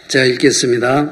제가 읽겠습니다.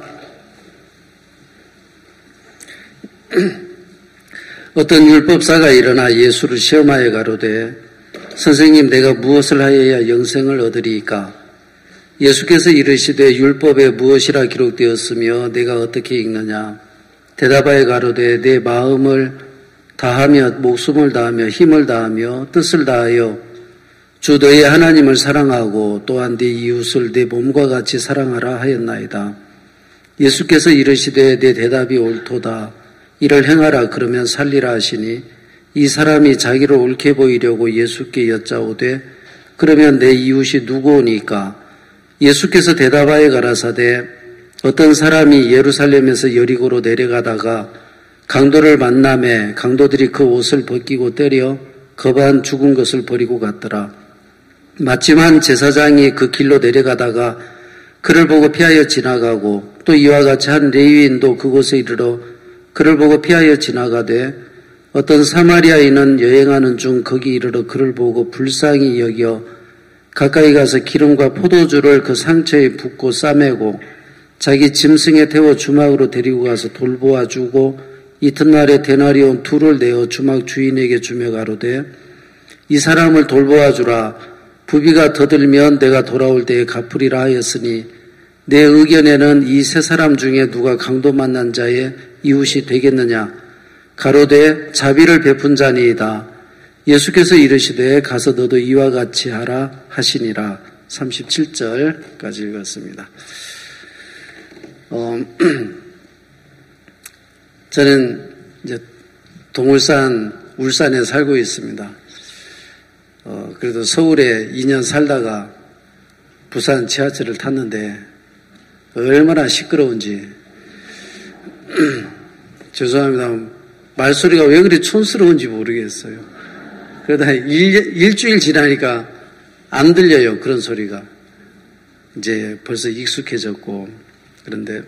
어떤 율법사가 일어나 예수를 시험하여 가로되 선생님, 내가 무엇을 하여야 영생을 얻으리이까? 예수께서 이르시되 율법에 무엇이라 기록되었으며 내가 어떻게 읽느냐? 대답하여 가로되 내 마음을 다하며 목숨을 다하며 힘을 다하며 뜻을 다하여 주 너의 하나님을 사랑하고 또한 네 이웃을 내 몸과 같이 사랑하라 하였나이다. 예수께서 이르시되 내 대답이 옳도다. 이를 행하라 그러면 살리라 하시니 이 사람이 자기를 옳게 보이려고 예수께 여짜오되 그러면 내 이웃이 누구오니까? 예수께서 대답하여 가라사대 어떤 사람이 예루살렘에서 여리고로 내려가다가 강도를 만나매 강도들이 그 옷을 벗기고 때려 겁안 죽은 것을 버리고 갔더라. 마침 한 제사장이 그 길로 내려가다가 그를 보고 피하여 지나가고 또 이와 같이 한 레위인도 그곳에 이르러 그를 보고 피하여 지나가되 어떤 사마리아인은 여행하는 중 거기 이르러 그를 보고 불쌍히 여겨 가까이 가서 기름과 포도주를 그 상처에 붓고 싸매고 자기 짐승에 태워 주막으로 데리고 가서 돌보아 주고 이튿날에 데나리온 2를 내어 주막 주인에게 주며 가로되 이 사람을 돌보아 주라. 부비가 더 들면 내가 돌아올 때에 갚으리라 하였으니 내 의견에는 이 세 사람 중에 누가 강도 만난 자의 이웃이 되겠느냐? 가로되 자비를 베푼 자니이다. 예수께서 이르시되 가서 너도 이와 같이 하라 하시니라. 37절까지 읽었습니다. 저는 이제 울산에 살고 있습니다. 그래도 서울에 2년 살다가 부산 지하철을 탔는데 얼마나 시끄러운지 죄송합니다. 말소리가 왜 그리 촌스러운지 모르겠어요. 그러다 일주일 지나니까 안 들려요. 그런 소리가. 이제 벌써 익숙해졌고 그런데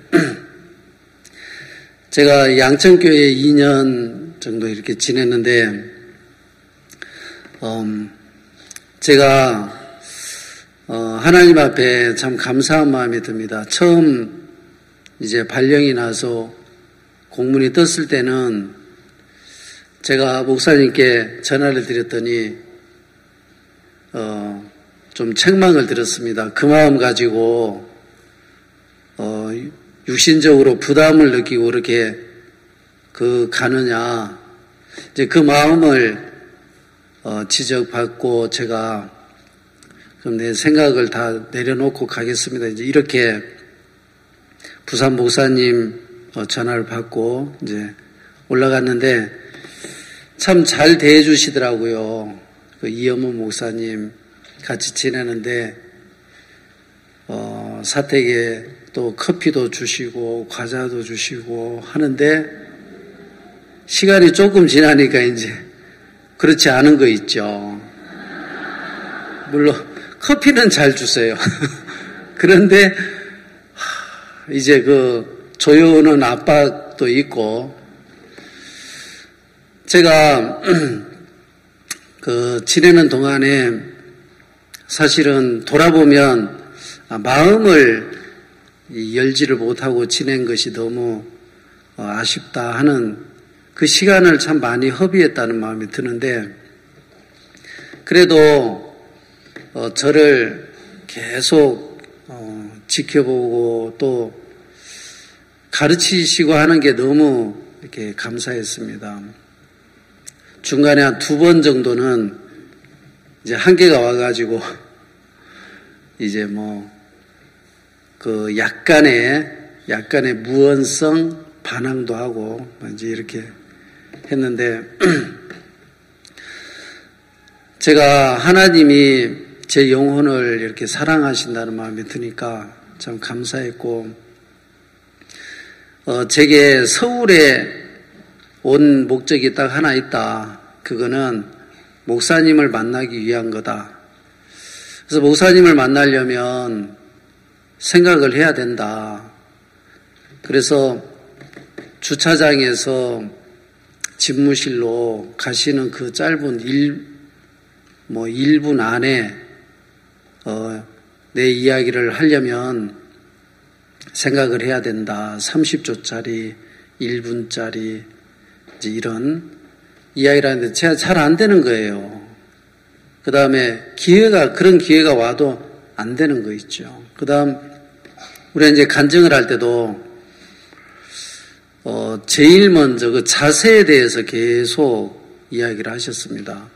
제가 양천교회에 2년 정도 이렇게 지냈는데 제가 하나님 앞에 참 감사한 마음이 듭니다. 처음 이제 발령이 나서 공문이 떴을 때는 제가 목사님께 전화를 드렸더니 좀 책망을 들었습니다. 그 마음 가지고 육신적으로 부담을 느끼고 그렇게 가느냐. 이제 그 마음을 지적받고 제가 그럼 내 생각을 다 내려놓고 가겠습니다. 이제 이렇게 부산 목사님 전화를 받고 이제 올라갔는데 참 잘 대해주시더라고요. 그 이영문 목사님 같이 지내는데 사택에 또 커피도 주시고 과자도 주시고 하는데 시간이 조금 지나니까 이제 그렇지 않은 거 있죠. 물론 커피는 잘 주세요. 그런데 이제 그 조여오는 압박도 있고 제가 지내는 동안에 사실은 돌아보면 마음을 열지를 못하고 지낸 것이 너무 아쉽다 하는 그 시간을 참 많이 허비했다는 마음이 드는데 그래도 저를 계속 지켜보고 또 가르치시고 하는 게 너무 이렇게 감사했습니다. 중간에 한 2번 정도는 이제 한계가 와가지고 이제 약간의 무언성 반항도 하고 이제 이렇게 했는데 제가 하나님이 제 영혼을 이렇게 사랑하신다는 마음이 드니까 참 감사했고 제게 서울에 온 목적이 딱 하나 있다. 그거는 목사님을 만나기 위한 거다. 그래서 목사님을 만나려면 생각을 해야 된다. 그래서 주차장에서 집무실로 가시는 그 짧은 1분 안에 내 이야기를 하려면 생각을 해야 된다. 30초짜리, 1분짜리, 이제 이런 이야기를 하는데 제가 잘 안 되는 거예요. 그 다음에 그런 기회가 와도 안 되는 거 있죠. 그 다음, 우리가 이제 간증을 할 때도, 제일 먼저 그 자세에 대해서 계속 이야기를 하셨습니다.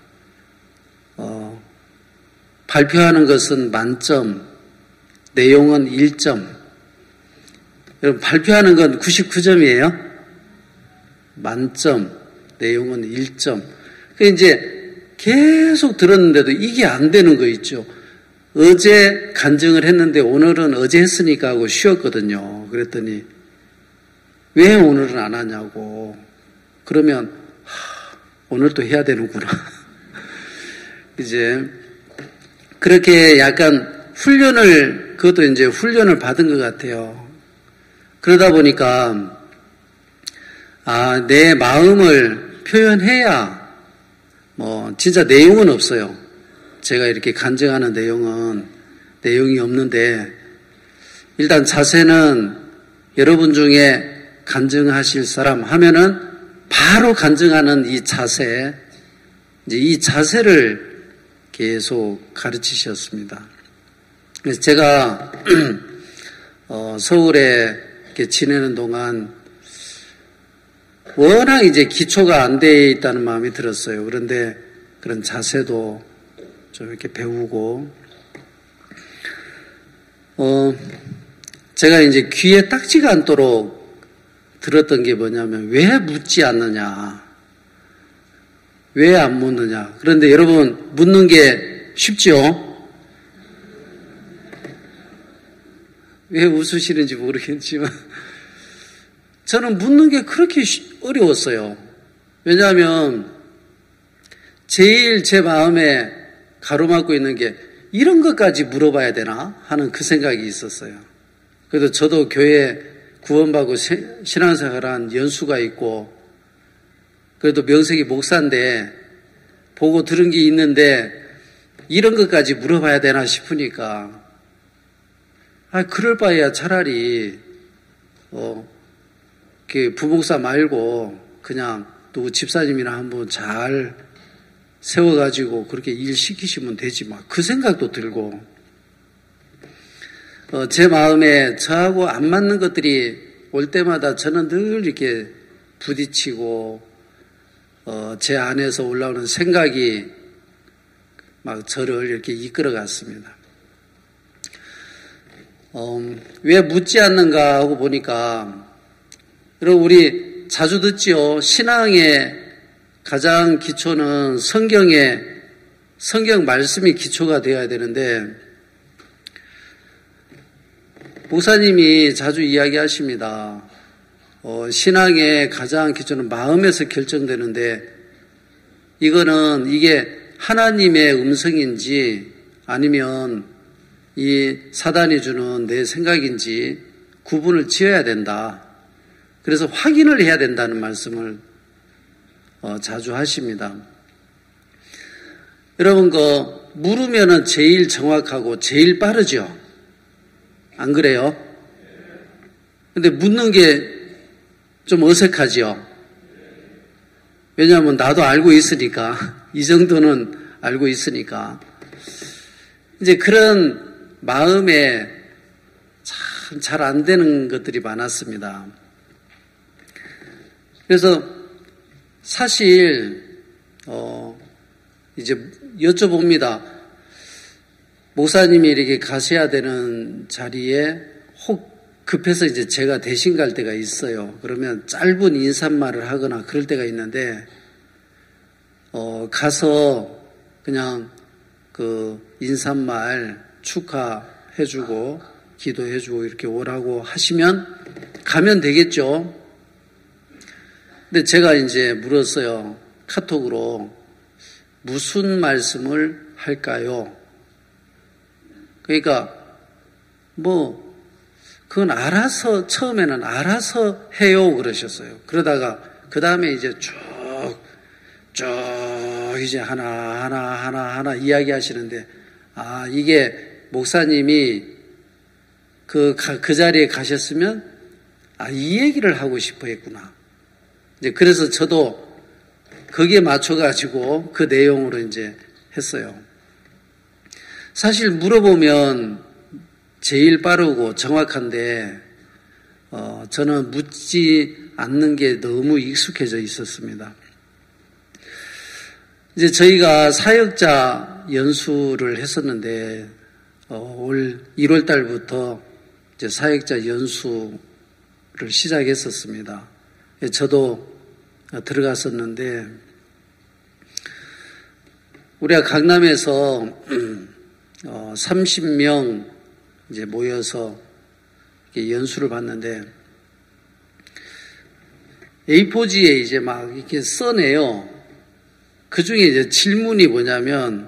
발표하는 것은 만점, 내용은 1점. 여러분, 발표하는 건 99점이에요? 만점, 내용은 1점. 그 이제 계속 들었는데도 이게 안 되는 거 있죠. 어제 간증을 했는데 오늘은 어제 했으니까 하고 쉬었거든요. 그랬더니 왜 오늘은 안 하냐고. 그러면 오늘 또 해야 되는구나. 이제 그렇게 약간 그것도 이제 훈련을 받은 것 같아요. 그러다 보니까 내 마음을 표현해야 진짜 내용은 없어요. 제가 이렇게 간증하는 내용이 없는데 일단 자세는 여러분 중에 간증하실 사람 하면은 바로 간증하는 이 자세, 이제 이 자세를 계속 가르치셨습니다. 그래서 제가 서울에 이렇게 지내는 동안 워낙 이제 기초가 안 돼 있다는 마음이 들었어요. 그런데 그런 자세도 좀 이렇게 배우고, 제가 이제 귀에 딱지가 않도록 들었던 게 뭐냐면, 왜 묻지 않느냐? 왜 안 묻느냐? 그런데 여러분, 묻는 게 쉽죠? 왜 웃으시는지 모르겠지만, 저는 묻는 게 그렇게 어려웠어요. 왜냐하면, 제일 제 마음에 가로막고 있는 게, 이런 것까지 물어봐야 되나? 하는 그 생각이 있었어요. 그래도 저도 교회 구원받고 신앙생활한 연수가 있고, 그래도 명색이 목사인데, 보고 들은 게 있는데, 이런 것까지 물어봐야 되나 싶으니까, 그럴 바에야 차라리, 부목사 말고, 그냥 누구 집사님이나 한번 잘 세워가지고 그렇게 일 시키시면 되지, 그 생각도 들고, 제 마음에 저하고 안 맞는 것들이 올 때마다 저는 늘 이렇게 부딪히고, 제 안에서 올라오는 생각이 막 저를 이렇게 이끌어 갔습니다. 왜 묻지 않는가 하고 보니까, 여러분, 우리 자주 듣지요. 신앙의 가장 기초는 성경 말씀이 기초가 되어야 되는데, 목사님이 자주 이야기하십니다. 신앙의 가장 기초는 마음에서 결정되는데, 이게 하나님의 음성인지 아니면 이 사단이 주는 내 생각인지 구분을 지어야 된다. 그래서 확인을 해야 된다는 말씀을 자주 하십니다. 여러분, 물으면은 제일 정확하고 제일 빠르죠? 안 그래요? 근데 묻는 게 좀 어색하죠? 왜냐하면 나도 알고 있으니까, 이 정도는 알고 있으니까. 이제 그런 마음에 참 잘 안 되는 것들이 많았습니다. 그래서 사실 이제 여쭤봅니다. 목사님이 이렇게 가셔야 되는 자리에 혹 급해서 이제 제가 대신 갈 때가 있어요. 그러면 짧은 인사말을 하거나 그럴 때가 있는데, 가서 그냥 인사말 축하해주고 기도해주고 이렇게 오라고 하시면 가면 되겠죠. 근데 제가 이제 물었어요. 카톡으로. 무슨 말씀을 할까요? 그러니까 그건 처음에는 알아서 해요 그러셨어요. 그러다가 그 다음에 이제 쭉 이제 하나 이야기하시는데, 이게 목사님이 그 자리에 가셨으면, 이 얘기를 하고 싶어 했구나. 이제 그래서 저도 거기에 맞춰가지고 그 내용으로 이제 했어요. 사실 물어보면 제일 빠르고 정확한데, 저는 묻지 않는 게 너무 익숙해져 있었습니다. 이제 저희가 사역자 연수를 했었는데, 올 1월 달부터 이제 사역자 연수를 시작했었습니다. 저도 들어갔었는데, 우리가 강남에서 30명 이제 모여서 연수를 받는데, A4지에 이제 막 이렇게 써내요. 그 중에 이제 질문이 뭐냐면,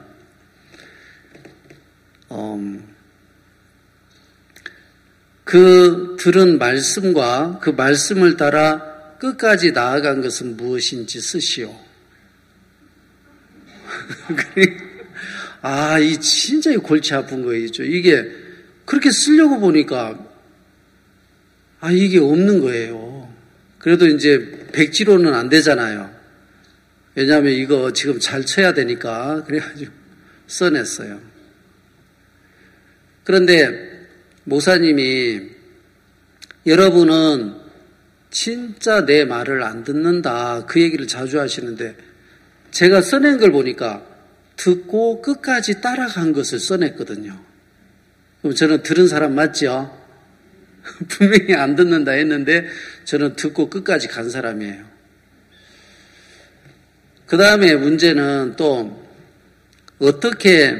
그 들은 말씀과 그 말씀을 따라 끝까지 나아간 것은 무엇인지 쓰시오. 이 진짜 골치 아픈 거죠. 이게 그렇게 쓰려고 보니까 이게 없는 거예요. 그래도 이제 백지로는 안 되잖아요. 왜냐하면 이거 지금 잘 쳐야 되니까 그래가지고 써냈어요. 그런데 목사님이 여러분은 진짜 내 말을 안 듣는다 그 얘기를 자주 하시는데 제가 써낸 걸 보니까 듣고 끝까지 따라간 것을 써냈거든요. 그럼 저는 들은 사람 맞죠? 분명히 안 듣는다 했는데 저는 듣고 끝까지 간 사람이에요. 그 다음에 문제는 또 어떻게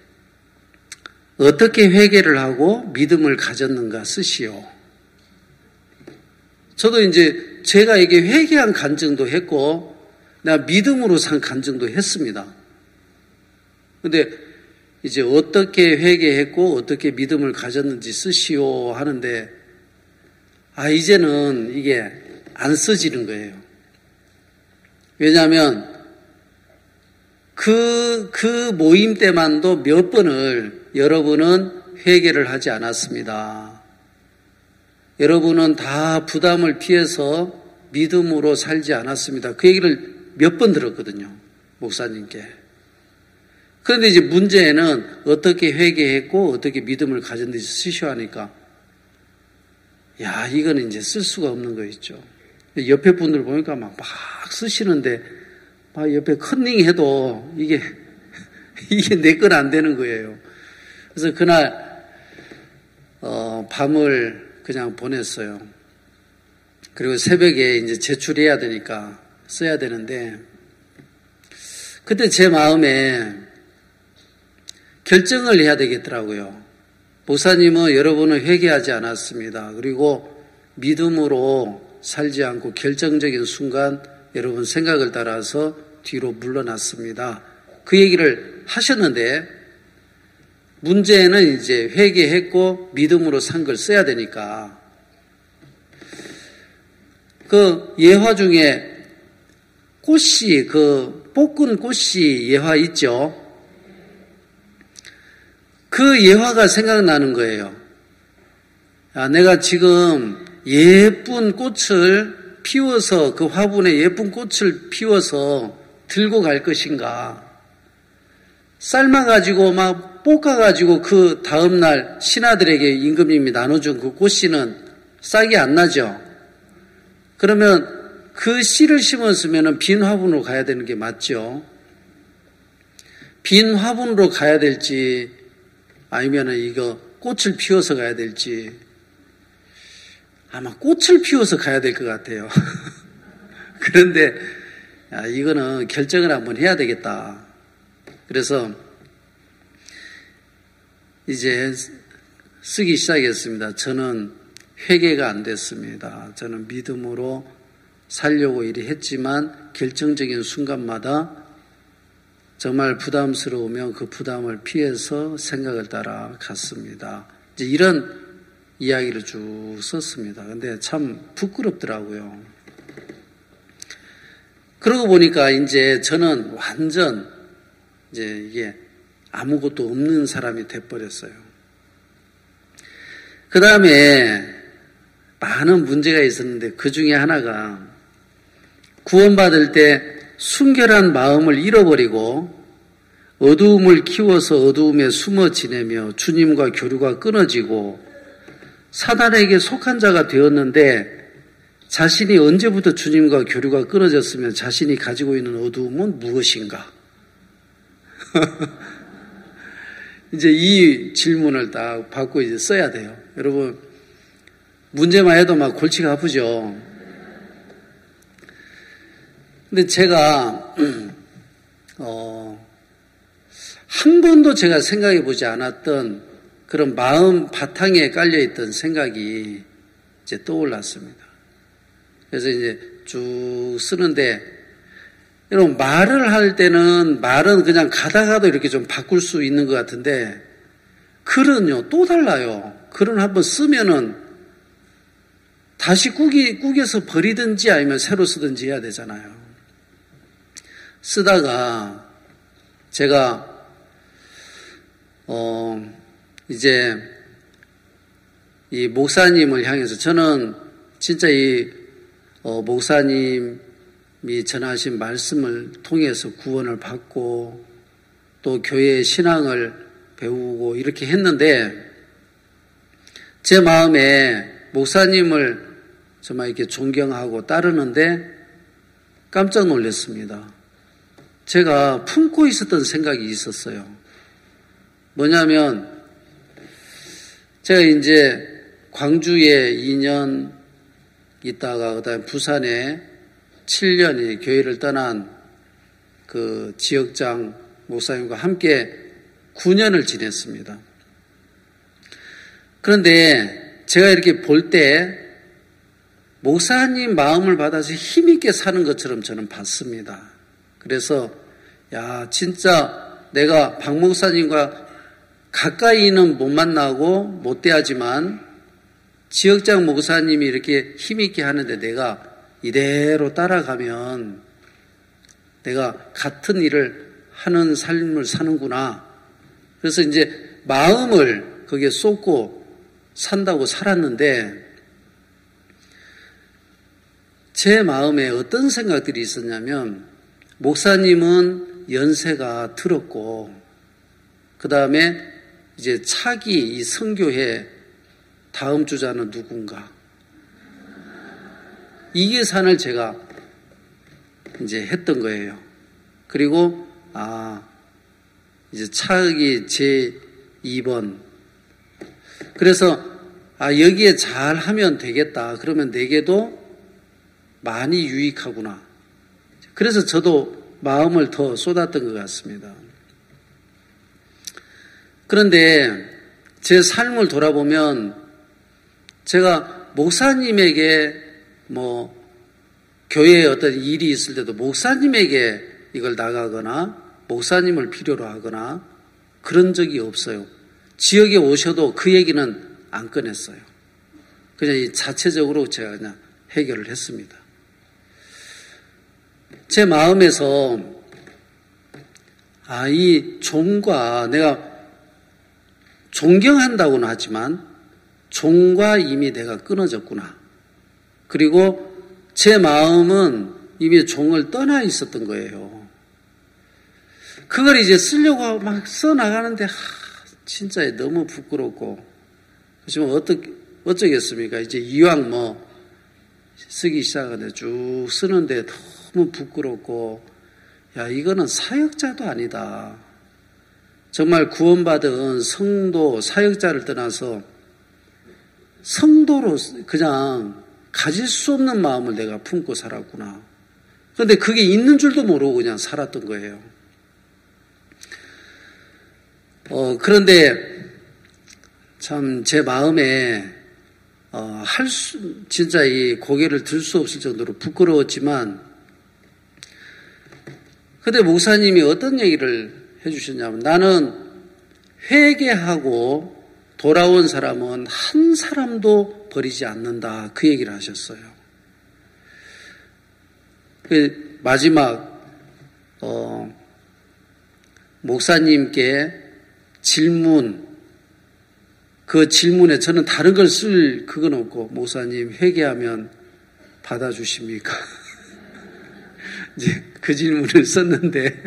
회개를 하고 믿음을 가졌는가 쓰시오. 저도 이제 제가 이게 회개한 간증도 했고 내가 믿음으로 산 간증도 했습니다. 근데 이제 어떻게 회개했고 어떻게 믿음을 가졌는지 쓰시오 하는데 이제는 이게 안 써지는 거예요. 왜냐하면 그 모임 때만도 몇 번을 여러분은 회개를 하지 않았습니다. 여러분은 다 부담을 피해서 믿음으로 살지 않았습니다. 그 얘기를 몇 번 들었거든요. 목사님께. 그런데 이제 문제는 어떻게 회개했고 어떻게 믿음을 가졌는지 쓰셔 하니까 이거는 이제 쓸 수가 없는 거 있죠. 옆에 분들 보니까 막 쓰시는데 막 옆에 컨닝 해도 이게 내 건 안 되는 거예요. 그래서 그날 밤을 그냥 보냈어요. 그리고 새벽에 이제 제출해야 되니까 써야 되는데 그때 제 마음에 결정을 해야 되겠더라고요. 목사님은 여러분을 회개하지 않았습니다. 그리고 믿음으로 살지 않고 결정적인 순간 여러분 생각을 따라서 뒤로 물러났습니다. 그 얘기를 하셨는데 문제는 이제 회개했고 믿음으로 산 걸 써야 되니까 그 예화 중에 꽃씨 볶은 꽃씨 예화 있죠. 그 예화가 생각나는 거예요. 내가 지금 예쁜 꽃을 피워서 그 화분에 예쁜 꽃을 피워서 들고 갈 것인가? 삶아가지고 막 볶아가지고 그 다음날 신하들에게 임금님이 나눠준 그 꽃씨는 싹이 안 나죠? 그러면 그 씨를 심었으면 빈 화분으로 가야 되는 게 맞죠? 빈 화분으로 가야 될지 아니면 이거 꽃을 피워서 가야 될지 아마 꽃을 피워서 가야 될 것 같아요. 그런데 이거는 결정을 한번 해야 되겠다. 그래서 이제 쓰기 시작했습니다. 저는 회개가 안 됐습니다. 저는 믿음으로 살려고 이리 했지만 결정적인 순간마다 정말 부담스러우면 그 부담을 피해서 생각을 따라 갔습니다. 이제 이런 이야기를 쭉 썼습니다. 근데 참 부끄럽더라고요. 그러고 보니까 이제 저는 완전 이제 이게 아무것도 없는 사람이 돼버렸어요. 그 다음에 많은 문제가 있었는데 그 중에 하나가 구원받을 때 순결한 마음을 잃어버리고 어두움을 키워서 어두움에 숨어 지내며 주님과 교류가 끊어지고 사단에게 속한 자가 되었는데 자신이 언제부터 주님과 교류가 끊어졌으면 자신이 가지고 있는 어두움은 무엇인가? 이제 이 질문을 딱 받고 이제 써야 돼요. 여러분, 문제만 해도 막 골치가 아프죠? 근데 제가, 한 번도 제가 생각해 보지 않았던 그런 마음 바탕에 깔려있던 생각이 이제 떠올랐습니다. 그래서 이제 쭉 쓰는데, 여러분, 말을 할 때는 말은 그냥 가다가도 이렇게 좀 바꿀 수 있는 것 같은데, 글은요, 또 달라요. 글은 한번 쓰면은 다시 꾸겨서 버리든지 아니면 새로 쓰든지 해야 되잖아요. 쓰다가 제가, 이제 이 목사님을 향해서 저는 진짜 이 목사님이 전하신 말씀을 통해서 구원을 받고 또 교회의 신앙을 배우고 이렇게 했는데 제 마음에 목사님을 정말 이렇게 존경하고 따르는데 깜짝 놀랐습니다. 제가 품고 있었던 생각이 있었어요. 뭐냐면 제가 이제 광주에 2년 있다가 그다음에 부산에 7년이 교회를 떠난 그 지역장 목사님과 함께 9년을 지냈습니다. 그런데 제가 이렇게 볼 때 목사님 마음을 받아서 힘있게 사는 것처럼 저는 봤습니다. 그래서 야 진짜 내가 박 목사님과 가까이는 못 만나고 못 대하지만 지역장 목사님이 이렇게 힘있게 하는데 내가 이대로 따라가면 내가 같은 일을 하는 삶을 사는구나. 그래서 이제 마음을 거기에 쏟고 산다고 살았는데 제 마음에 어떤 생각들이 있었냐면 목사님은 연세가 들었고 그 다음에 이제 차기 이 선교회 다음 주자는 누군가 이 계산을 제가 이제 했던 거예요. 그리고 이제 차기 제 2번 그래서 여기에 잘 하면 되겠다. 그러면 내게도 많이 유익하구나. 그래서 저도 마음을 더 쏟았던 것 같습니다. 그런데 제 삶을 돌아보면 제가 목사님에게 교회에 어떤 일이 있을 때도 목사님에게 이걸 나가거나 목사님을 필요로 하거나 그런 적이 없어요. 지역에 오셔도 그 얘기는 안 꺼냈어요. 그냥 이 자체적으로 제가 그냥 해결을 했습니다. 제 마음에서 이 종과 내가 존경한다고는 하지만 종과 이미 내가 끊어졌구나. 그리고 제 마음은 이미 종을 떠나 있었던 거예요. 그걸 이제 쓰려고 막 써나가는데 진짜 너무 부끄럽고 그렇지만 어쩌겠습니까? 이제 이왕 쓰기 시작하는데 쭉 쓰는데 너무 부끄럽고 이거는 사역자도 아니다. 정말 구원받은 성도, 사역자를 떠나서 성도로 그냥 가질 수 없는 마음을 내가 품고 살았구나. 그런데 그게 있는 줄도 모르고 그냥 살았던 거예요. 그런데 참 제 마음에 진짜 이 고개를 들 수 없을 정도로 부끄러웠지만 그때 목사님이 어떤 얘기를 해주셨냐면 나는 회개하고 돌아온 사람은 한 사람도 버리지 않는다. 그 얘기를 하셨어요. 마지막 목사님께 질문 그 질문에 저는 다른 걸 쓸 그건 없고, 목사님 회개하면 받아주십니까? 이제 그 질문을 썼는데,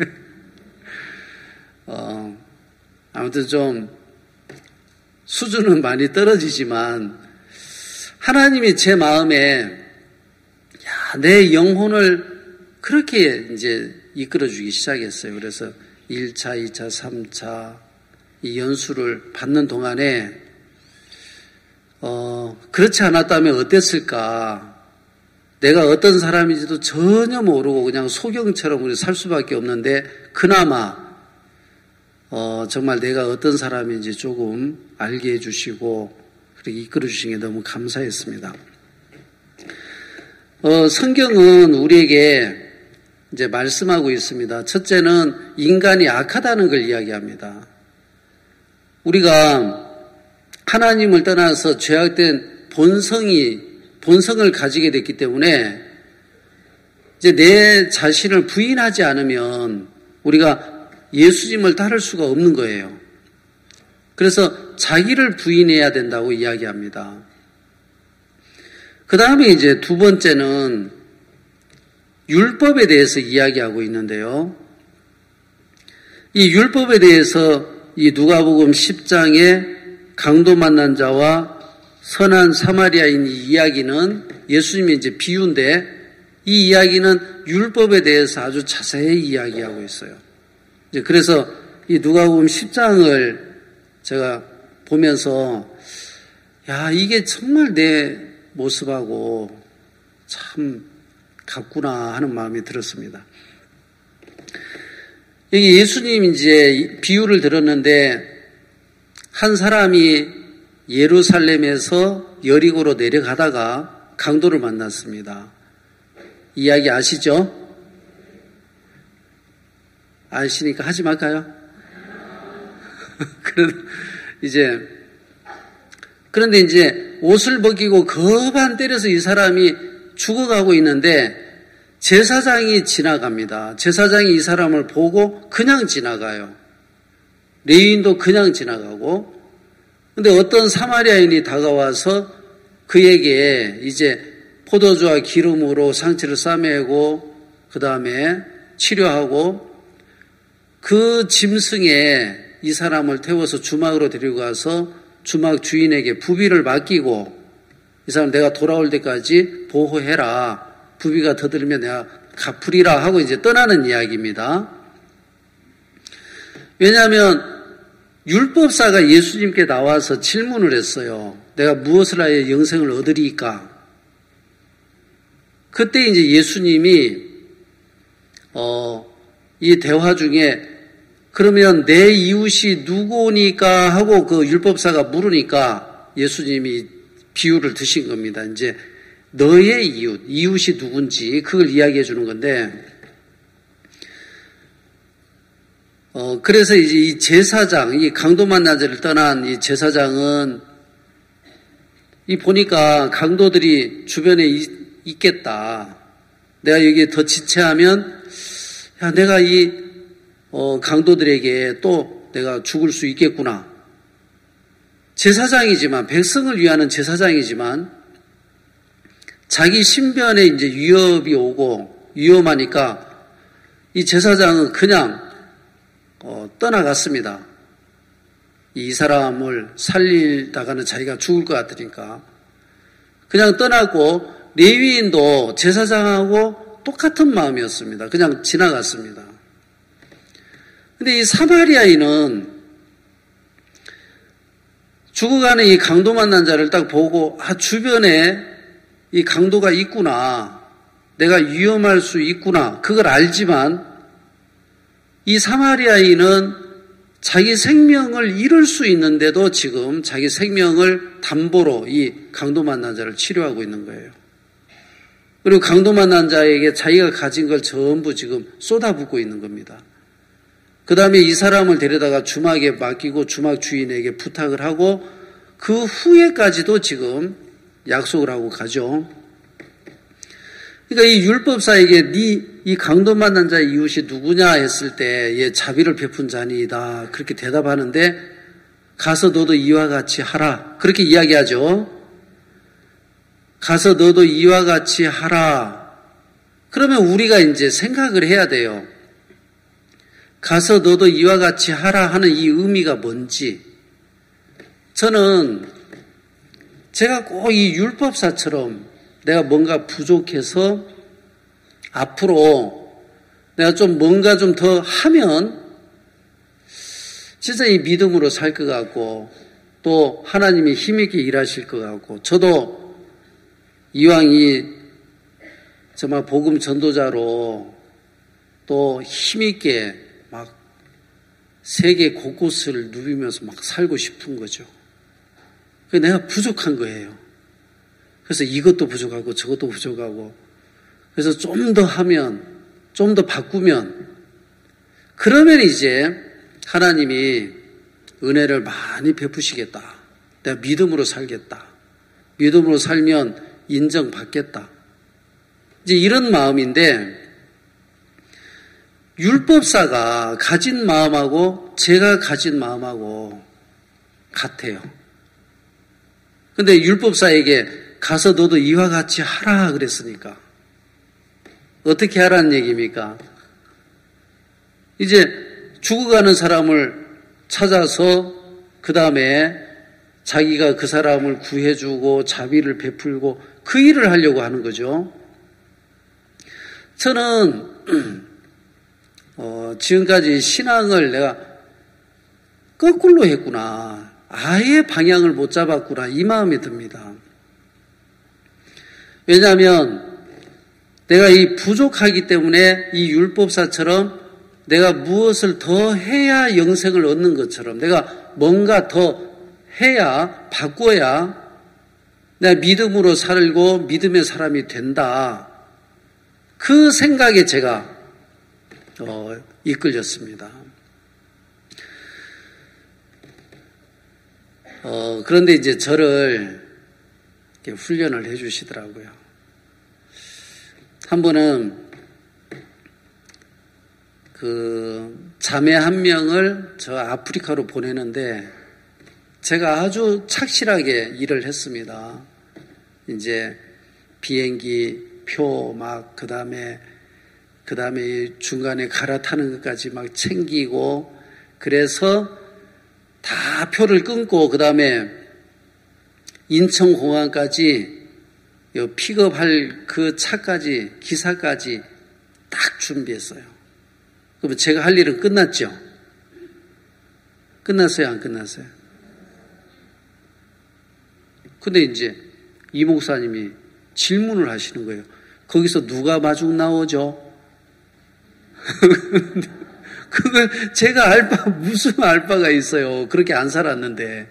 아무튼 좀 수준은 많이 떨어지지만, 하나님이 제 마음에, 내 영혼을 그렇게 이제 이끌어주기 시작했어요. 그래서 1차, 2차, 3차, 이 연수를 받는 동안에, 그렇지 않았다면 어땠을까? 내가 어떤 사람인지도 전혀 모르고 그냥 소경처럼 살 수밖에 없는데, 그나마, 정말 내가 어떤 사람인지 조금 알게 해주시고, 그렇게 이끌어 주신 게 너무 감사했습니다. 성경은 우리에게 이제 말씀하고 있습니다. 첫째는 인간이 악하다는 걸 이야기합니다. 우리가 하나님을 떠나서 죄악된 본성을 가지게 됐기 때문에 이제 내 자신을 부인하지 않으면 우리가 예수님을 따를 수가 없는 거예요. 그래서 자기를 부인해야 된다고 이야기합니다. 그 다음에 이제 두 번째는 율법에 대해서 이야기하고 있는데요. 이 율법에 대해서 이 누가복음 10장에 강도 만난 자와 선한 사마리아인 이 이야기는 예수님의 이제 비유인데, 이 이야기는 율법에 대해서 아주 자세히 이야기하고 있어요. 이제 그래서 이 누가복음 10장을 제가 보면서, 이게 정말 내 모습하고 참 같구나 하는 마음이 들었습니다. 여기 예수님 이제 비유를 들었는데, 한 사람이 예루살렘에서 여리고로 내려가다가 강도를 만났습니다. 이야기 아시죠? 아시니까 하지 말까요? 그런데 이제 옷을 벗기고 거반 때려서 이 사람이 죽어가고 있는데 제사장이 지나갑니다. 제사장이 이 사람을 보고 그냥 지나가요. 레위인도 그냥 지나가고, 근데 어떤 사마리아인이 다가와서 그에게 이제 포도주와 기름으로 상처를 싸매고 그 다음에 치료하고 그 짐승에 이 사람을 태워서 주막으로 데리고 가서 주막 주인에게 부비를 맡기고, 이 사람 내가 돌아올 때까지 보호해라. 부비가 더 들면 내가 갚으리라 하고 이제 떠나는 이야기입니다. 왜냐하면 율법사가 예수님께 나와서 질문을 했어요. 내가 무엇을 하여 영생을 얻으리까? 그때 이제 예수님이 이 대화 중에 그러면 내 이웃이 누구니까 하고 그 율법사가 물으니까 예수님이 비유를 드신 겁니다. 이제 너의 이웃이 누군지 그걸 이야기해 주는 건데, 그래서 이제 이 제사장, 이 강도 만난 자를 떠난 이 제사장은 이 보니까 강도들이 주변에 있겠다. 내가 여기에 더 지체하면 내가 이 강도들에게 또 내가 죽을 수 있겠구나. 제사장이지만, 백성을 위하는 제사장이지만 자기 신변에 이제 위협이 오고 위험하니까 이 제사장은 그냥 떠나갔습니다. 이 사람을 살리다가는 자기가 죽을 것 같으니까 그냥 떠나고, 레위인도 제사장하고 똑같은 마음이었습니다. 그냥 지나갔습니다. 근데 이 사마리아인은 죽어가는 이 강도 만난 자를 딱 보고, 주변에 이 강도가 있구나, 내가 위험할 수 있구나, 그걸 알지만 이 사마리아인은 자기 생명을 잃을 수 있는데도 지금 자기 생명을 담보로 이 강도 만난 자를 치료하고 있는 거예요. 그리고 강도 만난 자에게 자기가 가진 걸 전부 지금 쏟아붓고 있는 겁니다. 그 다음에 이 사람을 데려다가 주막에 맡기고 주막 주인에게 부탁을 하고 그 후에까지도 지금 약속을 하고 가죠. 그러니까 이 율법사에게 이 강도 만난 자의 이웃이 누구냐 했을 때, 자비를 베푼 자니이다 그렇게 대답하는데, 가서 너도 이와 같이 하라. 그렇게 이야기하죠. 가서 너도 이와 같이 하라. 그러면 우리가 이제 생각을 해야 돼요. 가서 너도 이와 같이 하라 하는 이 의미가 뭔지. 저는 제가 꼭 이 율법사처럼 내가 뭔가 부족해서 앞으로 내가 좀 뭔가 좀 더 하면 진짜 이 믿음으로 살 것 같고 또 하나님이 힘있게 일하실 것 같고 저도 이왕 이 정말 복음 전도자로 또 힘있게 막 세계 곳곳을 누비면서 막 살고 싶은 거죠. 내가 부족한 거예요. 그래서 이것도 부족하고 저것도 부족하고 그래서 좀 더 하면 좀 더 바꾸면 그러면 이제 하나님이 은혜를 많이 베푸시겠다. 내가 믿음으로 살겠다. 믿음으로 살면 인정받겠다. 이제 이런 마음인데 율법사가 가진 마음하고 제가 가진 마음하고 같아요. 근데 율법사에게 가서 너도 이와 같이 하라 그랬으니까 어떻게 하라는 얘기입니까? 이제 죽어가는 사람을 찾아서 그 다음에 자기가 그 사람을 구해주고 자비를 베풀고 그 일을 하려고 하는 거죠. 저는 지금까지 신앙을 내가 거꾸로 했구나. 아예 방향을 못 잡았구나. 이 마음이 듭니다. 왜냐하면 내가 이 부족하기 때문에 이 율법사처럼 내가 무엇을 더 해야 영생을 얻는 것처럼 내가 뭔가 더 해야 바꿔야 내가 믿음으로 살고 믿음의 사람이 된다. 그 생각에 제가 이끌렸습니다. 그런데 이제 저를 이렇게 훈련을 해 주시더라고요. 한 번은 그 자매 한 명을 저 아프리카로 보내는데 제가 아주 착실하게 일을 했습니다. 이제 비행기 표 막 그다음에 중간에 갈아타는 것까지 막 챙기고 그래서 다 표를 끊고 그다음에 인천공항까지 픽업할 그 차까지 기사까지 딱 준비했어요. 그러면 제가 할 일은 끝났죠? 끝났어요? 안 끝났어요? 근데 이제 이 목사님이 질문을 하시는 거예요. 거기서 누가 마중 나오죠? 그걸 제가 알 바, 무슨 알 바가 있어요. 그렇게 안 살았는데.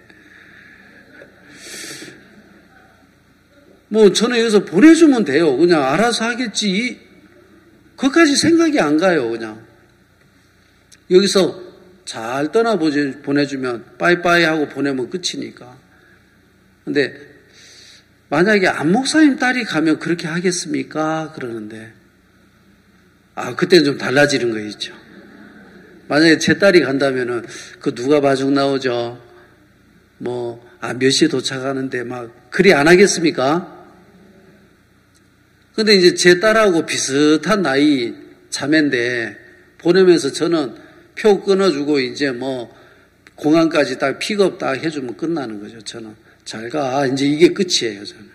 뭐 저는 여기서 보내주면 돼요. 그냥 알아서 하겠지. 그것까지 생각이 안 가요. 그냥. 여기서 잘 보내주면 빠이빠이 하고 보내면 끝이니까. 근데 만약에 안 목사님 딸이 가면 그렇게 하겠습니까? 그러는데 그때는 좀 달라지는 거 있죠. 만약에 제 딸이 간다면은 그 누가 마중 나오죠? 몇 시에 도착하는데 막 그리 안 하겠습니까? 근데 이제 제 딸하고 비슷한 나이 자매인데 보내면서 저는 표 끊어주고 이제 공항까지 딱 픽업 딱 해주면 끝나는 거죠. 저는 잘 가. 이제 이게 끝이에요. 저는.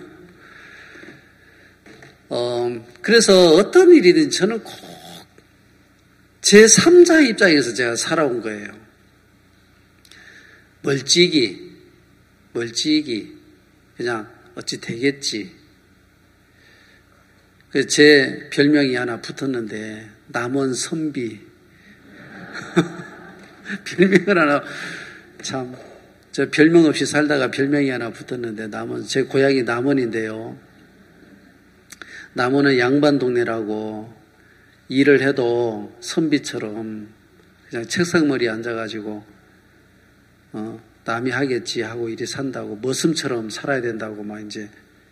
그래서 어떤 일이든 저는 꼭 제 3자 입장에서 제가 살아온 거예요. 멀찍이 그냥 어찌 되겠지. 그래서 제 별명이 하나 붙었는데 남원 선비. 별명을 하나 참 저 별명 없이 살다가 별명이 하나 붙었는데 제 고향이 남원인데요. 남원은 양반 동네라고 일을 해도 선비처럼 그냥 책상머리에 앉아가지고 남이 하겠지 하고 이리 산다고 머슴처럼 살아야 된다고 막 이제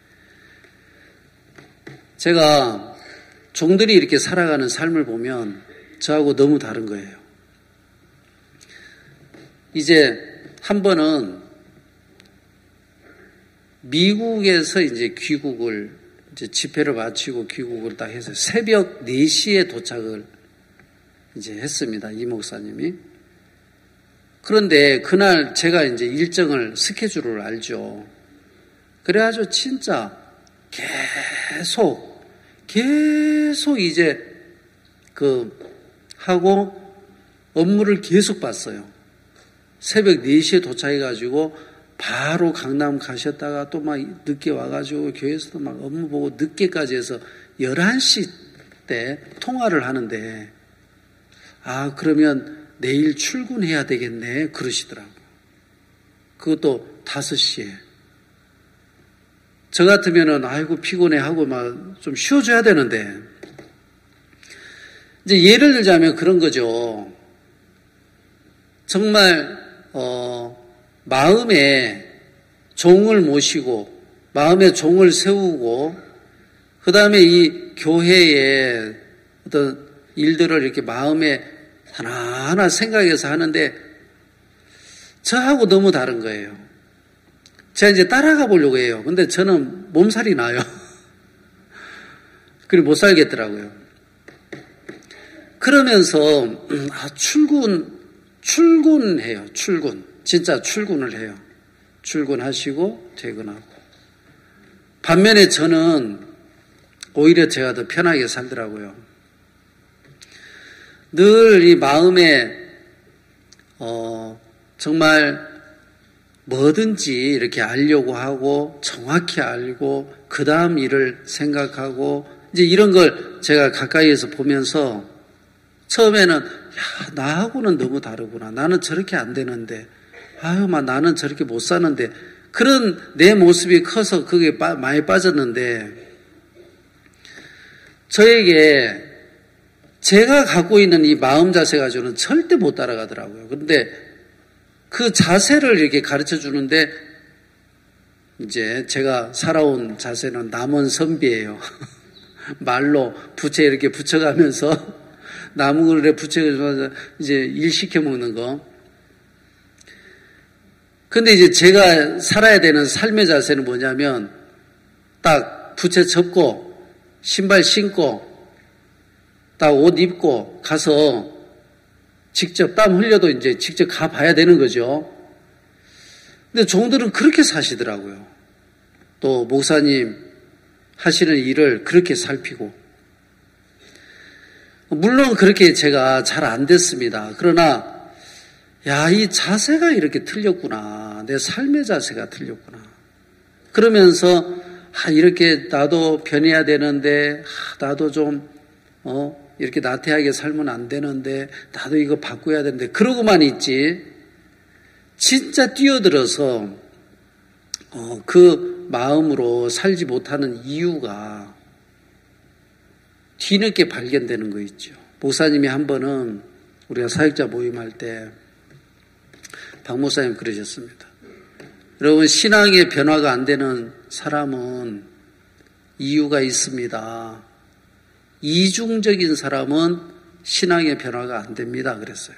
제가 종들이 이렇게 살아가는 삶을 보면 저하고 너무 다른 거예요. 이제 한 번은 미국에서 이제 귀국을, 이제 집회를 마치고 귀국을 딱 해서 새벽 4시에 도착을 이제 했습니다. 이 목사님이. 그런데 그날 제가 이제 일정을, 스케줄을 알죠. 그래가지고 진짜 계속 이제 하고 업무를 계속 봤어요. 새벽 4시에 도착해가지고 바로 강남 가셨다가 또 막 늦게 와가지고 교회에서도 막 업무 보고 늦게까지 해서 11시 때 통화를 하는데, 그러면 내일 출근해야 되겠네 그러시더라고요. 그것도 5시에. 저 같으면은 아이고 피곤해 하고 막 좀 쉬어줘야 되는데, 이제 예를 들자면 그런 거죠. 정말 마음에 종을 모시고 마음에 종을 세우고 그 다음에 이 교회의 어떤 일들을 이렇게 마음에 하나하나 생각해서 하는데 저하고 너무 다른 거예요. 제가 이제 따라가 보려고 해요. 근데 저는 몸살이 나요. 그리고 못 살겠더라고요. 그러면서 출근해요. 진짜 출근을 해요. 출근하시고 퇴근하고. 반면에 저는 오히려 제가 더 편하게 살더라고요. 늘 이 마음에 정말 뭐든지 이렇게 알려고 하고 정확히 알고 그 다음 일을 생각하고 이제 이런 걸 제가 가까이에서 보면서 처음에는 나하고는 너무 다르구나. 나는 저렇게 안 되는데 나는 저렇게 못 사는데 그런 내 모습이 커서 그게 많이 빠졌는데 저에게 제가 갖고 있는 이 마음 자세 가지고는 절대 못 따라가더라고요. 그런데 그 자세를 이렇게 가르쳐 주는데 이제 제가 살아온 자세는 남원선비예요. 말로 부채 이렇게 붙여가면서 나무 그릇에 붙여가면서 이제 일 시켜 먹는 거. 근데 이제 제가 살아야 되는 삶의 자세는 뭐냐면 딱 부채 접고 신발 신고 딱 옷 입고 가서 직접 땀 흘려도 이제 직접 가봐야 되는 거죠. 근데 종들은 그렇게 사시더라고요. 또 목사님 하시는 일을 그렇게 살피고. 물론 그렇게 제가 잘 안 됐습니다. 그러나 이 자세가 이렇게 틀렸구나. 내 삶의 자세가 틀렸구나. 그러면서 이렇게 나도 변해야 되는데 나도 좀 이렇게 나태하게 살면 안 되는데 나도 이거 바꿔야 되는데 그러고만 있지 진짜 뛰어들어서 그 마음으로 살지 못하는 이유가 뒤늦게 발견되는 거 있죠. 목사님이 한 번은 우리가 사역자 모임할 때 박 목사님 그러셨습니다. 여러분 신앙의 변화가 안 되는 사람은 이유가 있습니다. 이중적인 사람은 신앙의 변화가 안 됩니다. 그랬어요.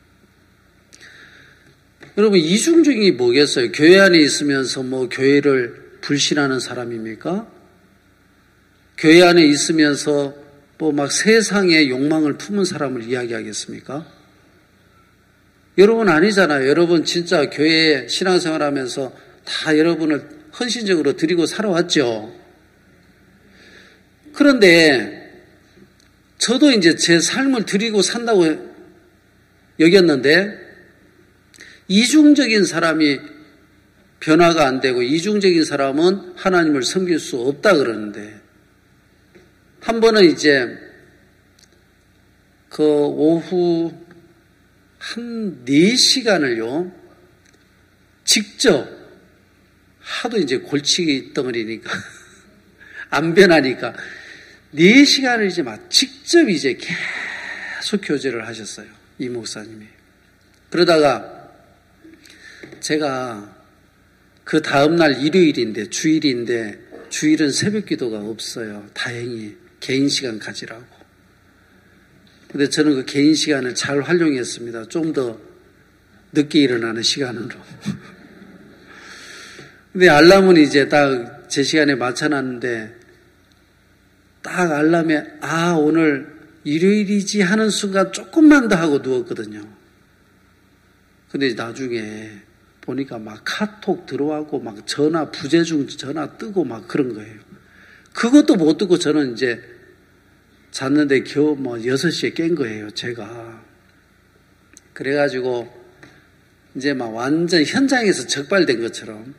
여러분 이중적인 게 뭐겠어요? 교회 안에 있으면서 교회를 불신하는 사람입니까? 교회 안에 있으면서 막 세상의 욕망을 품은 사람을 이야기하겠습니까? 여러분 아니잖아요. 여러분 진짜 교회에 신앙생활 하면서 다 여러분을 헌신적으로 드리고 살아왔죠. 그런데 저도 이제 제 삶을 드리고 산다고 여겼는데 이중적인 사람이 변화가 안 되고 이중적인 사람은 하나님을 섬길 수 없다 그러는데 한 번은 이제 그 오후 한 4시간을요 직접 하도 이제 골치기 덩어리니까 안 변하니까 4시간을 이제 막 직접 이제 계속 교제를 하셨어요. 이 목사님이. 그러다가 제가 그 다음날 일요일인데 주일은 새벽 기도가 없어요. 다행히 개인 시간 가지라고. 근데 저는 그 개인 시간을 잘 활용했습니다. 좀 더 늦게 일어나는 시간으로. 근데 알람은 이제 딱 제 시간에 맞춰놨는데 딱 알람에 오늘 일요일이지 하는 순간 조금만 더 하고 누웠거든요. 근데 나중에 보니까 막 카톡 들어와고 막 전화 부재중 전화 뜨고 막 그런 거예요. 그것도 못 듣고 저는 이제 잤는데 겨우 6시에 깬 거예요, 제가. 그래가지고 이제 막 완전 현장에서 적발된 것처럼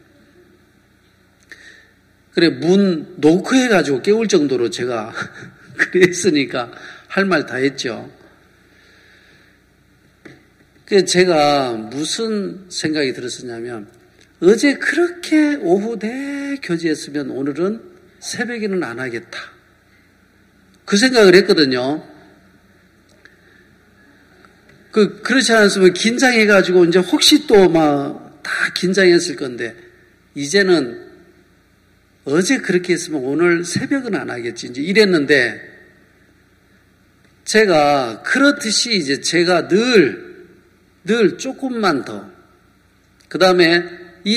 그래 문 노크해가지고 깨울 정도로 제가 그랬으니까 할 말 다 했죠. 그래서 제가 무슨 생각이 들었었냐면 어제 그렇게 오후 내 교제했으면 오늘은 새벽에는 안 하겠다. 그 생각을 했거든요. 그렇지 않았으면 긴장해가지고 이제 혹시 또 막 다 긴장했을 건데 이제는 어제 그렇게 했으면 오늘 새벽은 안 하겠지. 이제 이랬는데 제가 그렇듯이 이제 제가 늘 조금만 더 그 다음에 이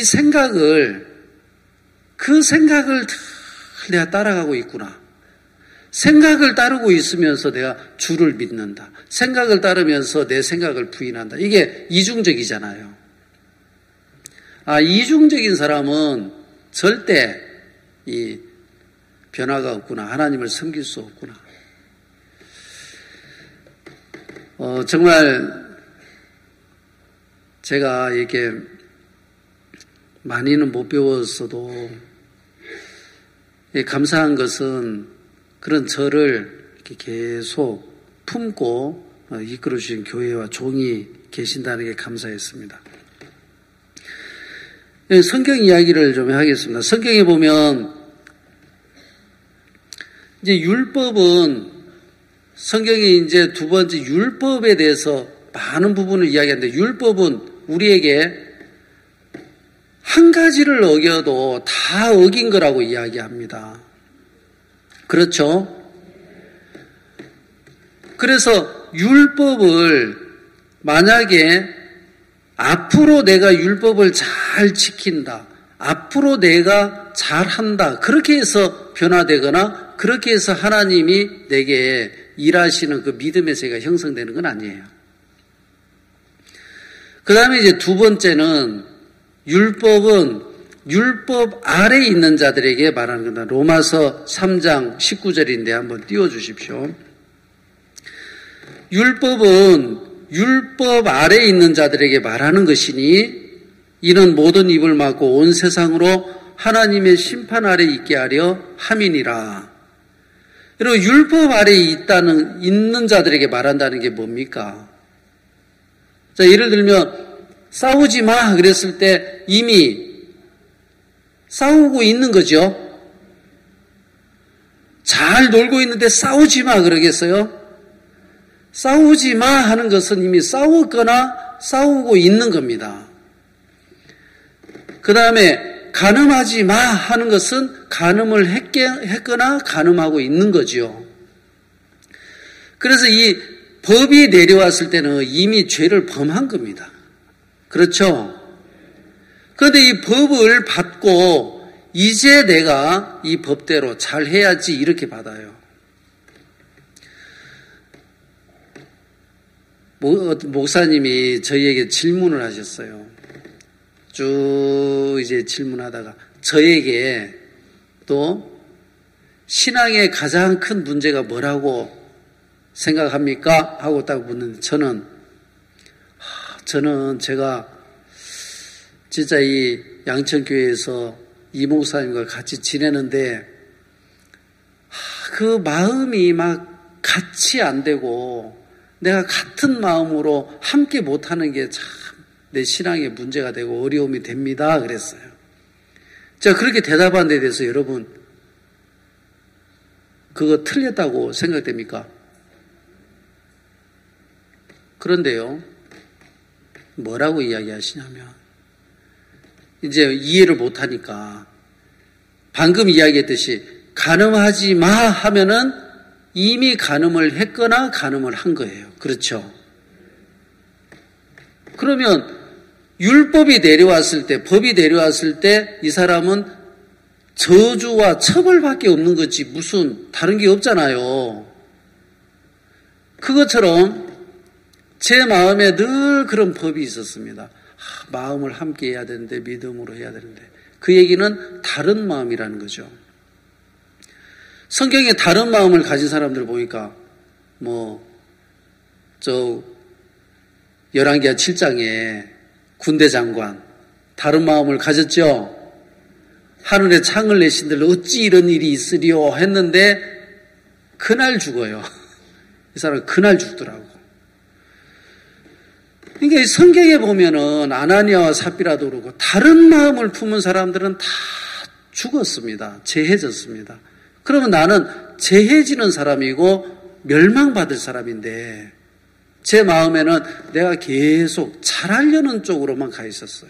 그 생각을 내가 따라가고 있구나. 생각을 따르고 있으면서 내가 주를 믿는다. 생각을 따르면서 내 생각을 부인한다. 이게 이중적이잖아요. 이중적인 사람은 절대 이 변화가 없구나. 하나님을 섬길 수 없구나. 정말 제가 이렇게 많이는 못 배웠어도 감사한 것은 그런 저를 이렇게 계속 품고 이끌어 주신 교회와 종이 계신다는 게 감사했습니다. 성경 이야기를 좀 하겠습니다. 성경에 보면 이제 율법은 성경에 이제 두 번째 율법에 대해서 많은 부분을 이야기하는데 율법은 우리에게 한 가지를 어겨도 다 어긴 거라고 이야기합니다. 그렇죠? 그래서 율법을 만약에 앞으로 내가 율법을 잘 지킨다. 앞으로 내가 잘한다. 그렇게 해서 변화되거나 그렇게 해서 하나님이 내게 일하시는 그 믿음의 세계가 형성되는 건 아니에요. 그 다음에 이제 두 번째는 율법은 율법 아래에 있는 자들에게 말하는 겁니다. 로마서 3장 19절인데 한번 띄워주십시오. 율법은 율법 아래에 있는 자들에게 말하는 것이니 이는 모든 입을 막고 온 세상으로 하나님의 심판 아래 있게 하려 함이니라. 여러분 율법 아래에 있는 자들에게 말한다는 게 뭡니까? 자, 예를 들면 싸우지 마 그랬을 때 이미 싸우고 있는 거죠. 잘 놀고 있는데 싸우지 마 그러겠어요? 싸우지 마 하는 것은 이미 싸웠거나 싸우고 있는 겁니다. 그 다음에 간음하지 마 하는 것은 간음을 했거나 간음하고 있는 거죠. 그래서 이 법이 내려왔을 때는 이미 죄를 범한 겁니다. 그렇죠? 그런데 이 법을 받고 이제 내가 이 법대로 잘 해야지 이렇게 받아요. 목사님이 저희에게 질문을 하셨어요. 쭉 이제 질문하다가 저에게 또 신앙의 가장 큰 문제가 뭐라고 생각합니까? 하고 딱 묻는데 저는 제가 진짜 이 양천교회에서 이 목사님과 같이 지내는데 그 마음이 막 같이 안 되고 내가 같은 마음으로 함께 못하는 게 참 내 신앙에 문제가 되고 어려움이 됩니다. 그랬어요. 제가 그렇게 대답한 데 대해서 여러분 그거 틀렸다고 생각됩니까? 그런데요. 뭐라고 이야기하시냐면 이제 이해를 못하니까 방금 이야기했듯이 간음하지 마 하면은 이미 간음을 했거나 간음을 한 거예요. 그렇죠? 그러면 율법이 내려왔을 때, 법이 내려왔을 때 이 사람은 저주와 처벌밖에 없는 거지 무슨 다른 게 없잖아요. 그것처럼 제 마음에 늘 그런 법이 있었습니다. 마음을 함께 해야 되는데, 믿음으로 해야 되는데, 그 얘기는 다른 마음이라는 거죠. 성경에 다른 마음을 가진 사람들을 보니까 열왕기하 7장에 군대 장관 다른 마음을 가졌죠. 하늘에 창을 내신들 어찌 이런 일이 있으리요 했는데 그날 죽어요. 이 사람은 그날 죽더라고. 그러니까 성경에 보면은 아나니아와 삽비라도 그러고 다른 마음을 품은 사람들은 다 죽었습니다. 재해졌습니다. 그러면 나는 재해지는 사람이고 멸망받을 사람인데 제 마음에는 내가 계속 잘하려는 쪽으로만 가 있었어요.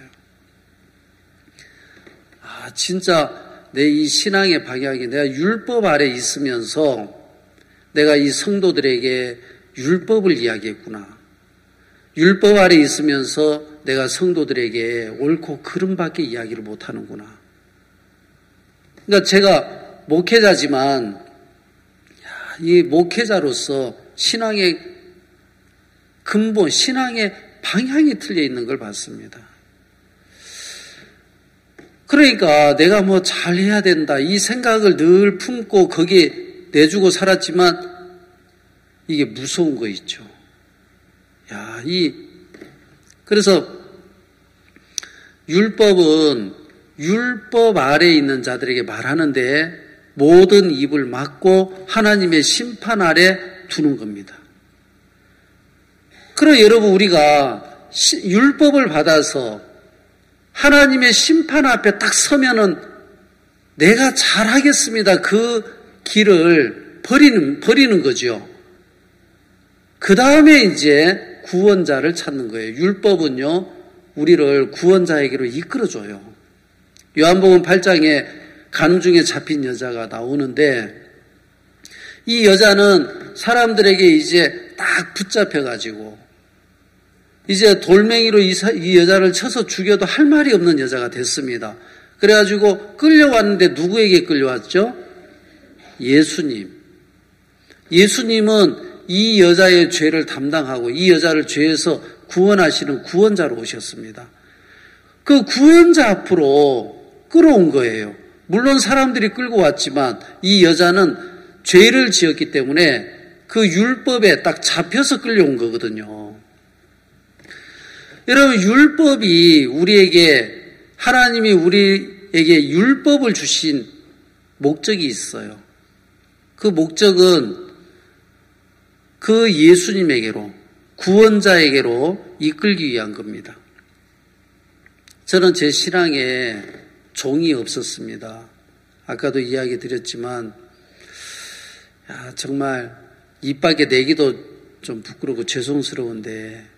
진짜 내 이 신앙의 방향이 내가 율법 아래 있으면서 내가 이 성도들에게 율법을 이야기했구나. 율법 아래 있으면서 내가 성도들에게 옳고 그름밖에 이야기를 못하는구나. 그러니까 제가 목회자지만 이 목회자로서 신앙의 근본, 신앙의 방향이 틀려 있는 걸 봤습니다. 그러니까 내가 잘해야 된다 이 생각을 늘 품고 거기에 내주고 살았지만 이게 무서운 거 있죠. 그래서 율법은 율법 아래에 있는 자들에게 말하는데 모든 입을 막고 하나님의 심판 아래 두는 겁니다. 그럼 여러분 우리가 율법을 받아서 하나님의 심판 앞에 딱 서면은 내가 잘하겠습니다. 그 길을 버리는 거죠. 그 다음에 이제 구원자를 찾는 거예요. 율법은요, 우리를 구원자에게로 이끌어줘요. 요한복음 8장에 간음 중에 잡힌 여자가 나오는데 이 여자는 사람들에게 이제 딱 붙잡혀가지고 이제 돌멩이로 이 여자를 쳐서 죽여도 할 말이 없는 여자가 됐습니다. 그래가지고 끌려왔는데 누구에게 끌려왔죠? 예수님. 예수님은 이 여자의 죄를 담당하고 이 여자를 죄에서 구원하시는 구원자로 오셨습니다. 그 구원자 앞으로 끌어온 거예요. 물론 사람들이 끌고 왔지만 이 여자는 죄를 지었기 때문에 그 율법에 딱 잡혀서 끌려온 거거든요. 여러분, 율법이 하나님이 우리에게 율법을 주신 목적이 있어요. 그 목적은 그 예수님에게로, 구원자에게로 이끌기 위한 겁니다. 저는 제 신앙에 종이 없었습니다. 아까도 이야기 드렸지만, 정말 입 밖에 내기도 좀 부끄럽고 죄송스러운데,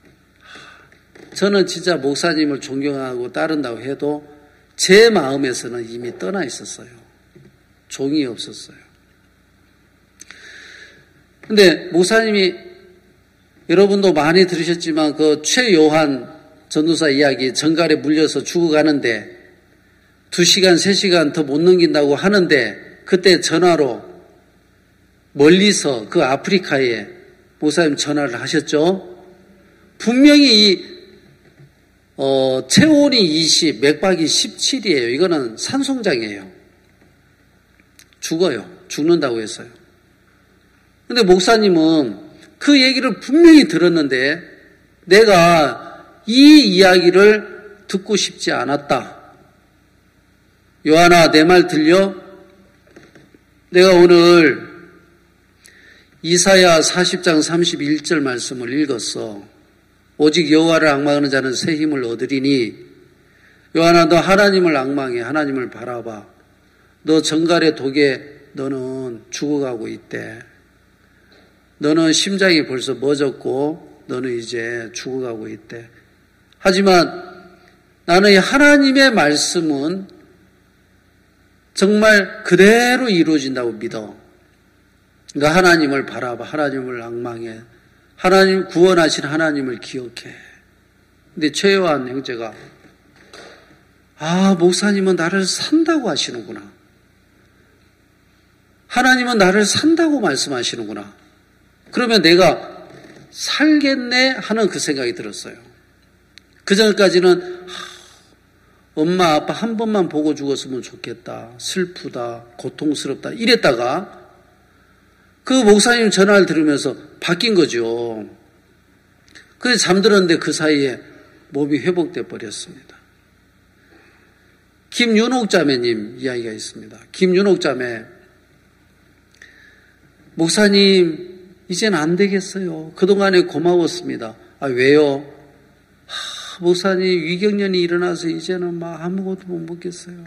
저는 진짜 목사님을 존경하고 따른다고 해도 제 마음에서는 이미 떠나 있었어요. 종이 없었어요. 근데 목사님이 여러분도 많이 들으셨지만 그 최요한 전도사 이야기 전갈에 물려서 죽어가는데 2시간, 3시간 더 못 넘긴다고 하는데 그때 전화로 멀리서 그 아프리카에 목사님 전화를 하셨죠. 분명히 체온이 20, 맥박이 17이에요. 이거는 산송장이에요. 죽어요. 죽는다고 했어요. 근데 목사님은 그 얘기를 분명히 들었는데 내가 이 이야기를 듣고 싶지 않았다. 요한아, 내 말 들려? 내가 오늘 이사야 40장 31절 말씀을 읽었어. 오직 여호와를 앙망하는 자는 새 힘을 얻으리니 요한아, 너 하나님을 앙망해. 하나님을 바라봐. 너 정갈의 독에 너는 죽어가고 있대. 너는 심장이 벌써 멎었고 너는 이제 죽어가고 있대. 하지만 나는 이 하나님의 말씀은 정말 그대로 이루어진다고 믿어. 그러니까 하나님을 바라봐. 하나님을 앙망해. 하나님 구원하신 하나님을 기억해. 근데 최요한 형제가 목사님은 나를 산다고 하시는구나. 하나님은 나를 산다고 말씀하시는구나. 그러면 내가 살겠네 하는 그 생각이 들었어요. 그 전까지는 엄마 아빠 한 번만 보고 죽었으면 좋겠다. 슬프다. 고통스럽다. 이랬다가 그 목사님 전화를 들으면서 바뀐 거죠. 그래서 잠들었는데 그 사이에 몸이 회복돼 버렸습니다. 김윤옥 자매님 이야기가 있습니다. 김윤옥 자매, 목사님 이젠 안 되겠어요. 그동안에 고마웠습니다. 왜요? 목사님 위경련이 일어나서 이제는 막 아무것도 못 먹겠어요.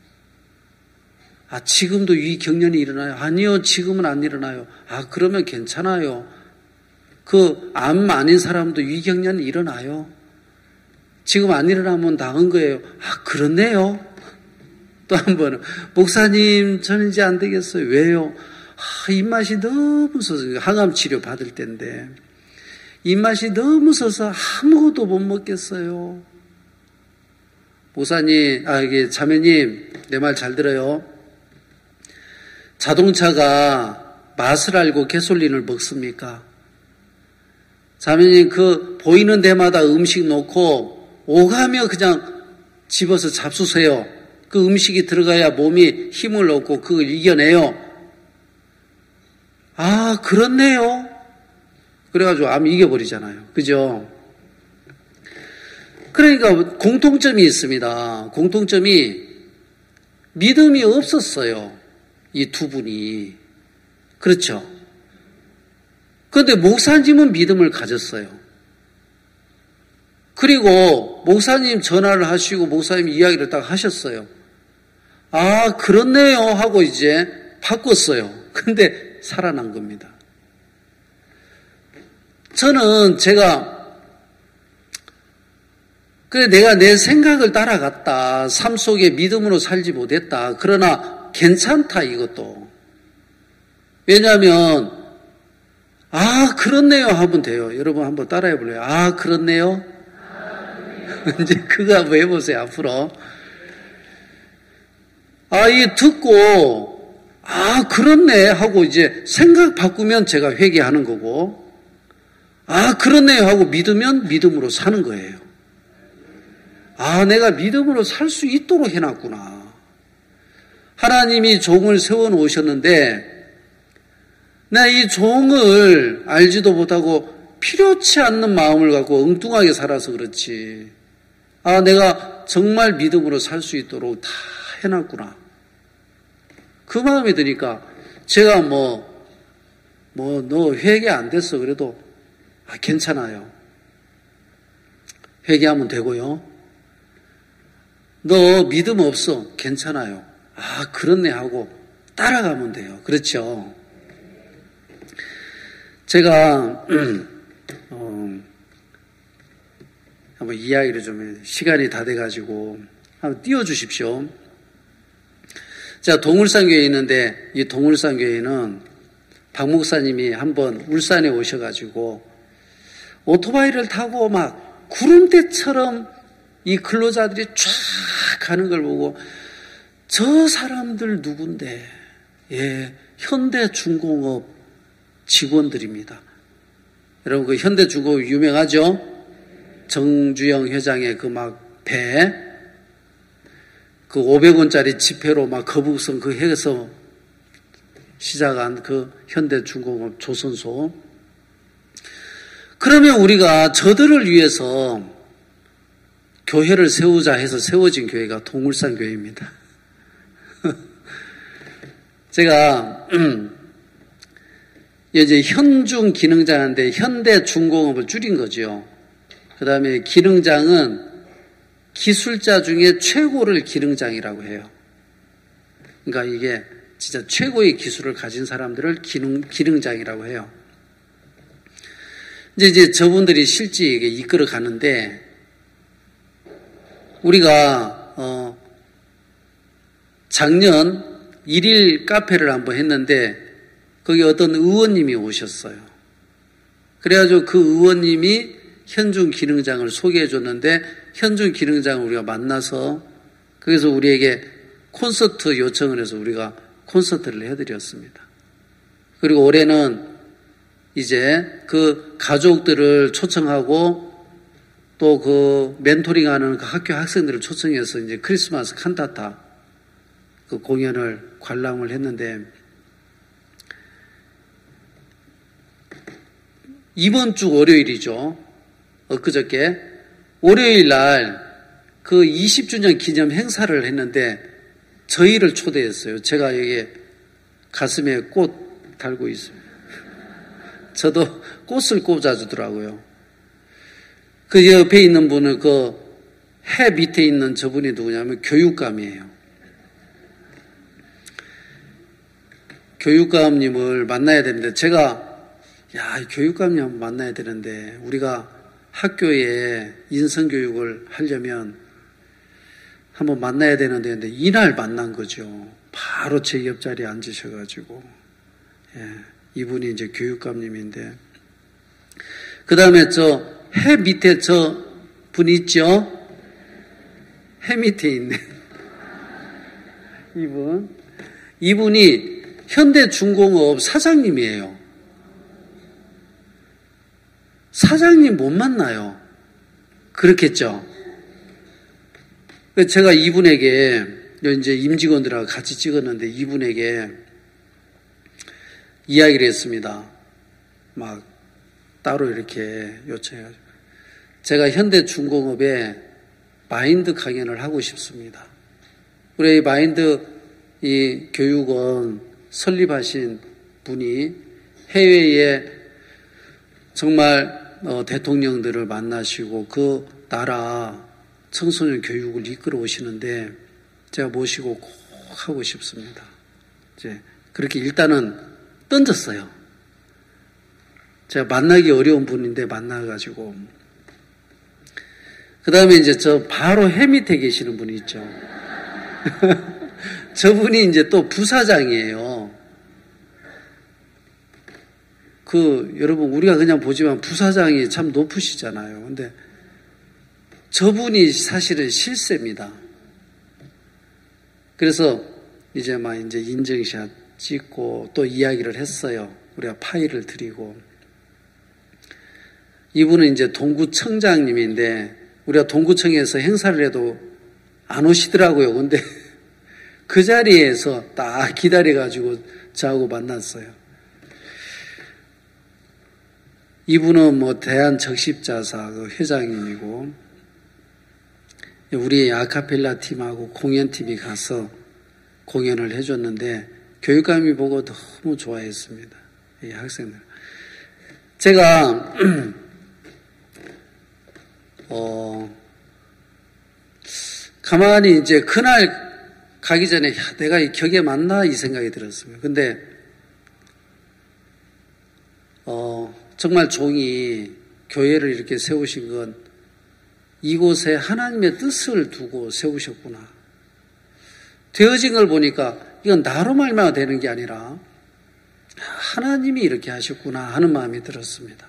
지금도 위경련이 일어나요? 아니요, 지금은 안 일어나요. 그러면 괜찮아요. 그 암 아닌 사람도 위경련이 일어나요. 지금 안 일어나면 나은 거예요. 그렇네요. 또 한 번은 목사님 저는 이제 안 되겠어요. 왜요? 입맛이 너무 서서 항암 치료 받을 때인데 입맛이 너무 서서 아무것도 못 먹겠어요. 목사님, 이게 자매님 내 말 잘 들어요. 자동차가 맛을 알고 가솔린을 먹습니까? 자매님 그 보이는 데마다 음식 놓고 오가며 그냥 집어서 잡수세요. 그 음식이 들어가야 몸이 힘을 얻고 그걸 이겨내요. 그렇네요. 그래가지고 암 이겨버리잖아요. 그죠? 그러니까 공통점이 있습니다. 공통점이 믿음이 없었어요. 이 두 분이. 그렇죠? 그런데 목사님은 믿음을 가졌어요. 그리고 목사님 전화를 하시고 목사님 이야기를 딱 하셨어요. 그렇네요 하고 이제 바꿨어요. 근데 살아난 겁니다. 저는 그래 내가 내 생각을 따라갔다. 삶 속에 믿음으로 살지 못했다. 그러나 괜찮다 이것도. 왜냐하면 그렇네요 하면 돼요. 여러분 한번 따라해 볼래요? 그렇네요. 이제 그거 한번 해보세요 앞으로. 이게 듣고 그렇네 하고 이제 생각 바꾸면 제가 회개하는 거고 그렇네요 하고 믿으면 믿음으로 사는 거예요. 내가 믿음으로 살 수 있도록 해놨구나. 하나님이 종을 세워놓으셨는데 내가 이 종을 알지도 못하고 필요치 않는 마음을 갖고 엉뚱하게 살아서 그렇지. 내가 정말 믿음으로 살 수 있도록 다 해놨구나. 그 마음이 드니까 제가 너 회개 안 됐어 그래도 괜찮아요. 회개하면 되고요. 너 믿음 없어 괜찮아요. 그렇네 하고 따라가면 돼요. 그렇죠? 제가 한번 이야기를 좀 시간이 다 돼가지고 한번 띄워주십시오. 제가 동울산교회에 있는데 이 동울산교회는 박 목사님이 한번 울산에 오셔가지고 오토바이를 타고 막 구름대처럼 이 근로자들이 쫙 가는 걸 보고 저 사람들 누군데? 현대중공업 직원들입니다. 여러분 그 현대중공업 유명하죠? 정주영 회장의 그 배, 그 500원짜리 지폐로 막 거북선 그 해서 시작한 그 현대중공업 조선소. 그러면 우리가 저들을 위해서 교회를 세우자 해서 세워진 교회가 동울산 교회입니다. 제가 이제 현중 기능장인데 현대중공업을 줄인 거죠. 그 다음에 기능장은 기술자 중에 최고를 기능장이라고 해요. 그러니까 이게 진짜 최고의 기술을 가진 사람들을 기능장이라고 해요. 이제 저분들이 실제 이게 이끌어 가는데 우리가 작년 1일 카페를 한번 했는데 거기 어떤 의원님이 오셨어요. 그래가지고 그 의원님이 현중 기능장을 소개해 줬는데 현중 기능장을 우리가 만나서 그래서 우리에게 콘서트 요청을 해서 우리가 콘서트를 해드렸습니다. 그리고 올해는 이제 그 가족들을 초청하고 또 그 멘토링하는 그 학교 학생들을 초청해서 이제 크리스마스 칸타타 그 공연을 관람을 했는데 이번 주 월요일이죠. 엊그저께 월요일 날 그 20주년 기념 행사를 했는데 저희를 초대했어요. 제가 여기 가슴에 꽃 달고 있습니다. 저도 꽃을 꽂아주더라고요. 그 옆에 있는 분은 그 해 밑에 있는 저분이 누구냐면 교육감이에요. 교육감님을 만나야 되는데 제가 교육감님 한번 만나야 되는데 우리가 학교에 인성교육을 하려면 한번 만나야 되는데 이날 만난 거죠. 바로 제 옆자리에 앉으셔가지고 이분이 이제 교육감님인데 그 다음에 저 해 밑에 저 분 있죠? 해 밑에 있네. 이분이 현대중공업 사장님이에요. 사장님 못 만나요. 그렇겠죠? 제가 이분에게 이제 임직원들하고 같이 찍었는데 이분에게 이야기를 했습니다. 막 따로 이렇게 요청해가지고 제가 현대중공업에 마인드 강연을 하고 싶습니다. 우리 마인드 이 교육원 설립하신 분이 해외에 정말 대통령들을 만나시고 그 나라 청소년 교육을 이끌어 오시는데 제가 모시고 꼭 하고 싶습니다. 이제 그렇게 일단은 던졌어요. 제가 만나기 어려운 분인데 만나가지고 그 다음에 이제 저 바로 해 밑에 계시는 분이 있죠. 저분이 이제 또 부사장이에요. 여러분, 우리가 그냥 보지만 부사장이 참 높으시잖아요. 근데 저분이 사실은 실세입니다. 그래서 이제 이제 인증샷 찍고 또 이야기를 했어요. 우리가 파일을 드리고. 이분은 이제 동구청장님인데 우리가 동구청에서 행사를 해도 안 오시더라고요. 근데 그 자리에서 딱 기다려가지고 저하고 만났어요. 이분은 대한적십자사 회장님이고 우리 아카펠라 팀하고 공연팀이 가서 공연을 해줬는데 교육감이 보고 너무 좋아했습니다. 이 학생들. 제가 가만히 이제 그날 가기 전에 내가 이 격에 맞나 이 생각이 들었습니다. 근데 정말 종이 교회를 이렇게 세우신 건 이곳에 하나님의 뜻을 두고 세우셨구나. 되어진 걸 보니까 이건 나로 말미암아 되는 게 아니라 하나님이 이렇게 하셨구나 하는 마음이 들었습니다.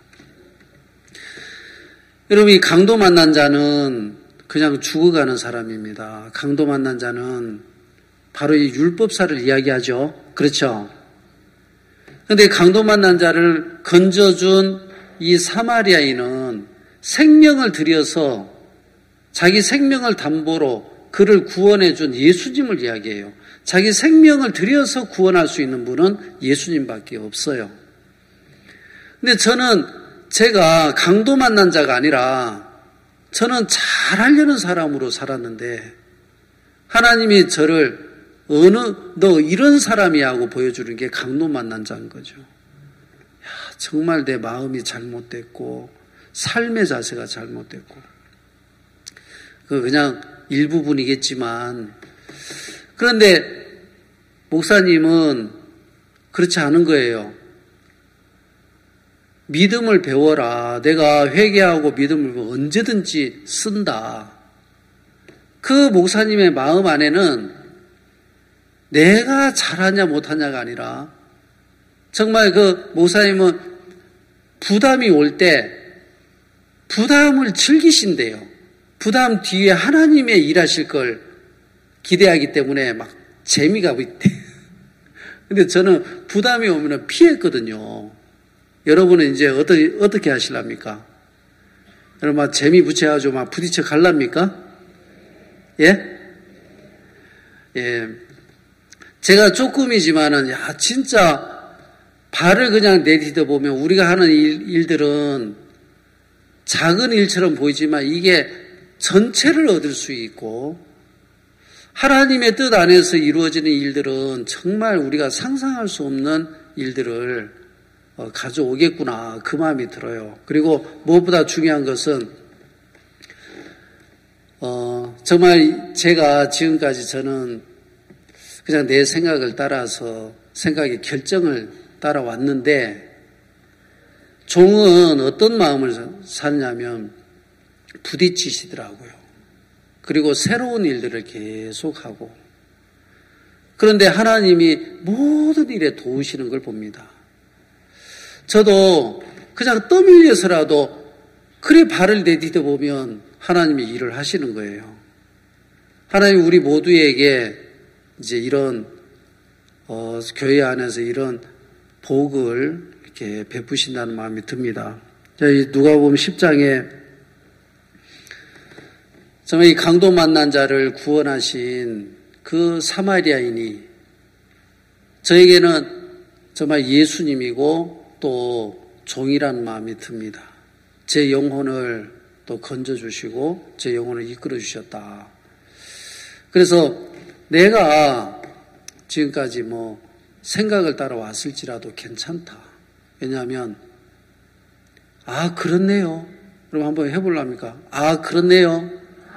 여러분, 이 강도 만난 자는 그냥 죽어가는 사람입니다. 강도 만난 자는 바로 이 율법사를 이야기하죠. 그렇죠? 그런데 강도 만난 자를 건져준 이 사마리아인은 생명을 들여서 자기 생명을 담보로 그를 구원해준 예수님을 이야기해요. 자기 생명을 들여서 구원할 수 있는 분은 예수님밖에 없어요. 근데 제가 강도 만난 자가 아니라 저는 잘하려는 사람으로 살았는데 하나님이 저를 너 이런 사람이야 하고 보여주는 게 강도 만난 자인 거죠. 정말 내 마음이 잘못됐고 삶의 자세가 잘못됐고 그냥 일부분이겠지만 그런데 목사님은 그렇지 않은 거예요. 믿음을 배워라. 내가 회개하고 믿음을 배워 언제든지 쓴다. 그 목사님의 마음 안에는 내가 잘하냐 못하냐가 아니라 정말 그 목사님은 부담이 올 때 부담을 즐기신대요. 부담 뒤에 하나님의 일하실 걸 기대하기 때문에 막 재미가 있대. 근데 저는 부담이 오면 피했거든요. 여러분은 이제 어떻게 하실랍니까? 여러분 막 재미 붙여가지고 막 부딪혀 갈랍니까? 예? 예. 제가 조금이지만은, 진짜 발을 그냥 내디뎌 보면 우리가 하는 일들은 작은 일처럼 보이지만 이게 전체를 얻을 수 있고 하나님의 뜻 안에서 이루어지는 일들은 정말 우리가 상상할 수 없는 일들을 가져오겠구나 그 마음이 들어요. 그리고 무엇보다 중요한 것은 정말 제가 지금까지 저는 그냥 내 생각을 따라서 생각의 결정을 따라왔는데 종은 어떤 마음을 사냐면 부딪히시더라고요. 그리고 새로운 일들을 계속하고 그런데 하나님이 모든 일에 도우시는 걸 봅니다. 저도 그냥 떠밀려서라도 그래 발을 내디뎌 보면 하나님이 일을 하시는 거예요. 하나님 우리 모두에게 이제 이런 교회 안에서 이런 복을 이렇게 베푸신다는 마음이 듭니다. 누가복음 10장에 정말 이 강도 만난 자를 구원하신 그 사마리아인이 저에게는 정말 예수님이고 또 종이라는 마음이 듭니다. 제 영혼을 또 건져주시고 제 영혼을 이끌어주셨다. 그래서 내가 지금까지 생각을 따라왔을지라도 괜찮다. 왜냐하면 그렇네요. 그럼 한번 해볼랍니까? 그렇네요.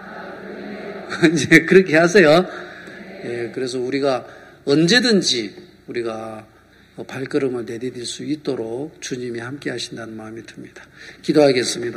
이제 그렇게 하세요. 예, 그래서 우리가 언제든지 우리가 발걸음을 내디딜 수 있도록 주님이 함께 하신다는 마음이 듭니다. 기도하겠습니다.